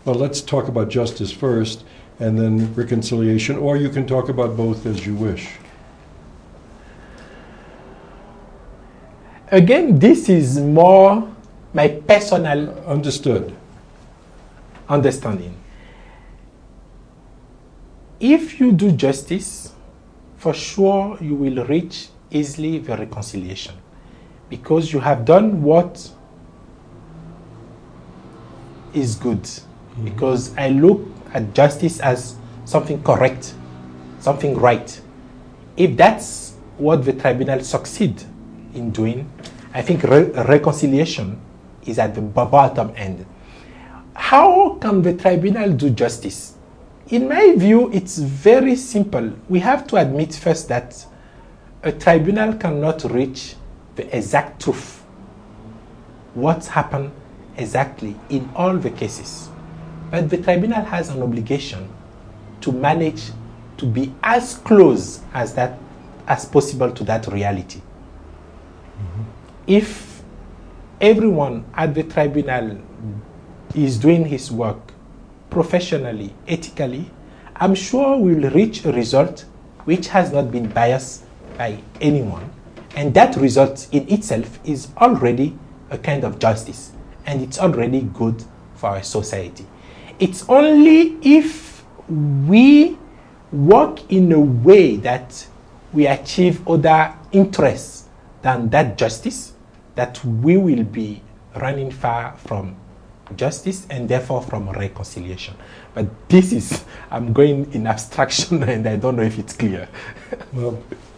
Well, let's talk about justice first and then reconciliation, or you can talk about both as you wish. Again, this is more my personal understanding. If you do justice, for sure you will reach easily the reconciliation, because you have done what is good. Mm-hmm. Because I look at justice as something correct, something right. If that's what the tribunal succeed in doing, I think reconciliation is at the bottom end. How can the tribunal do justice? In my view, it's very simple. We have to admit first that a tribunal cannot reach the exact truth, what's happened exactly in all the cases. But the tribunal has an obligation to manage to be as close as possible to that reality. Mm-hmm. If everyone at the tribunal is doing his work professionally, ethically, I'm sure we'll reach a result which has not been biased by anyone. And that result in itself is already a kind of justice, and it's already good for our society. It's only if we work in a way that we achieve other interests than that justice that we will be running far from justice and therefore from reconciliation. But this is, I'm going in abstraction and I don't know if it's clear. Well,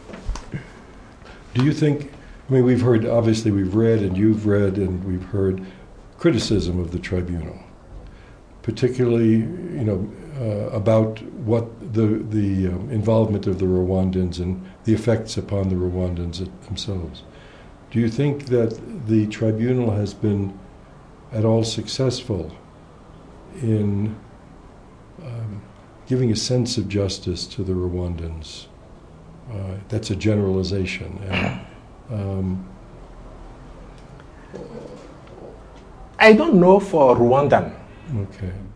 do you think, I mean, we've heard, obviously we've read and you've read and we've heard criticism of the tribunal, particularly, about what the involvement of the Rwandans and the effects upon the Rwandans themselves. Do you think that the tribunal has been at all successful in giving a sense of justice to the Rwandans? That's a generalization. And, I don't know for Rwandan. Okay.